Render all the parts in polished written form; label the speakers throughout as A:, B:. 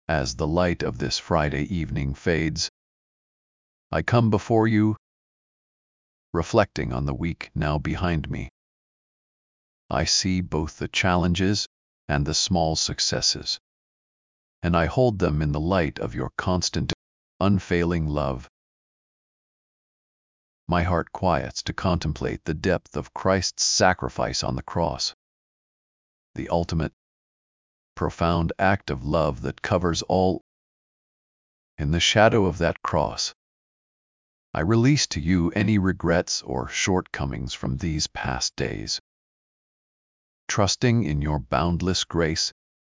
A: As the light of this Friday evening fades, I come before you, reflecting on the week now behind me. I see both the challenges and the small successes, and I hold them in the light of your constant, unfailing love. My heart quiets to contemplate the depth of Christ's sacrifice on the cross, the ultimate, profound act of love that covers all. In the shadow of that cross, I release to you any regrets or shortcomings from these past days, trusting in your boundless grace.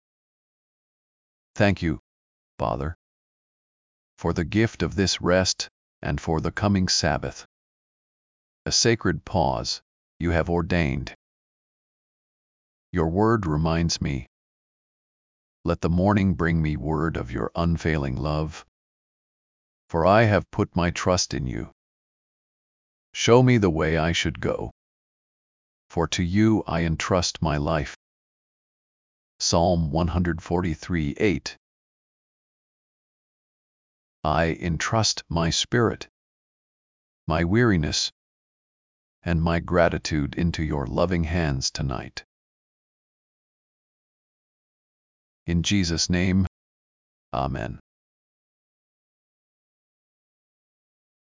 A: Thank you, Father, for the gift of this rest and for the coming Sabbath, a sacred pause you have ordained. Your word reminds me, let the morning bring me word of your unfailing love, for I have put my trust in you. Show me the way I should go, for to you I entrust my life. Psalm 143:8. I entrust my spirit, my weariness, and my gratitude into your loving hands tonight. In Jesus' name, Amen.